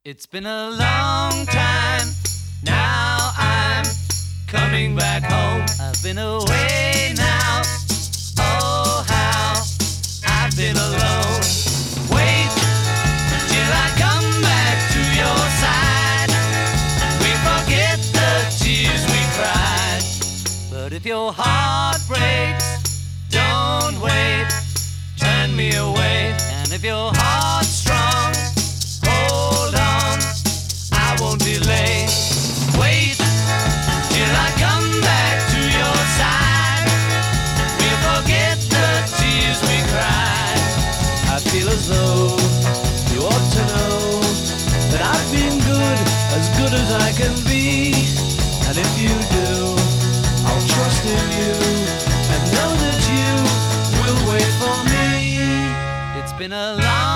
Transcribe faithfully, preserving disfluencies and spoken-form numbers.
It's been a long time, now I'm coming back home. I've been away now, oh how I've been alone. Wait till I come back to your side. We forget the tears we cried. But if your heart breaks, don't wait, turn me away. And if your heart's strong, hold on, I won't delay. Wait till I come back to your side. We'll forget the tears we cried. I feel as though you ought to know that I've been good, as good as I can be. And if you do, I'll trust in you and know that you will wait for me. It's been a long